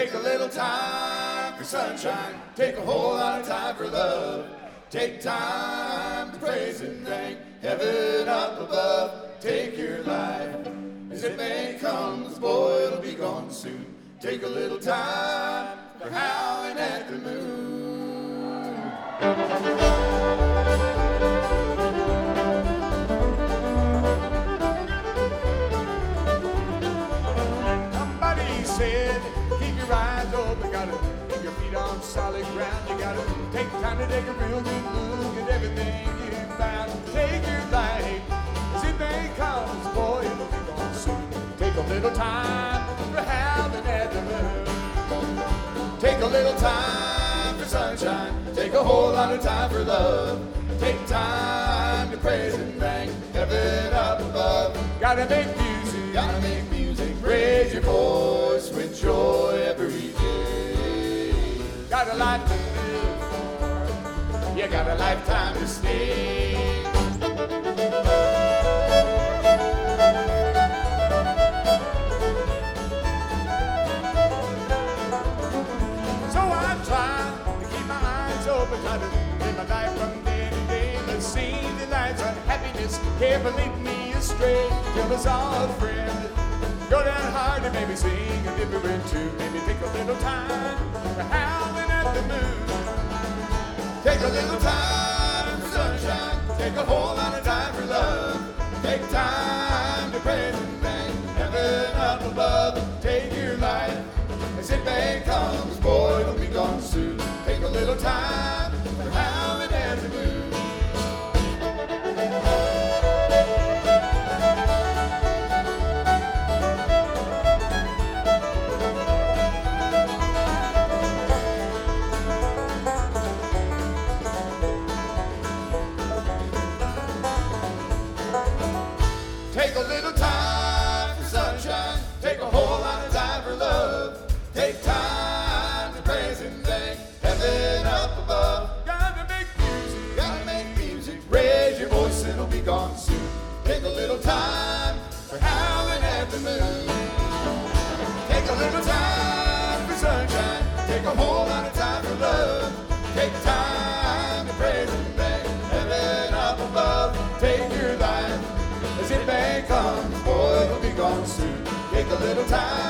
Take a little time for sunshine. Take a whole lot of time for love. Take time to praise and thank heaven up above. Take your life as it may come, 'cause boy, it'll be gone soon. Take a little time for howling at the moon. Somebody said, keep your eyes open, gotta keep your feet on solid ground. You gotta take time to take a real good look at everything you found. Take your life as it may come, 'cause boy, it'll be gone soon. Take a little time for howling at the moon. Take a little time for sunshine. Take a whole lot of time for love. Take time to praise and thank heaven up above. Gotta make music, gotta make music. Raise your voice with joy every day. Got a life to live for. You got a lifetime to stay. Try to live my life from day to day. Let's see the lights of happiness. Can't lead me astray. Tell us all, friend. Go down hard and maybe sing a different tune. Maybe take a little time for howling at the moon. Take a little time for sunshine. Take a whole lot of time for love. Take time to praise and thank heaven up above. Take your life as it may come, 'cause boy, it'll be gone soon. Take a little time for howling at the moon. Take a little time for sunshine. Take a whole lot of time for love. Take time to praise and thank heaven up above. Gotta make music, gotta make music. Raise your voice and it'll be gone soon. Take a little time for howling at the moon. Take a little time for sunshine. Take a whole lot of time for love. Take time to praise and thank heaven up above. Take your life as it may come, boy, it'll be gone soon. Take a little time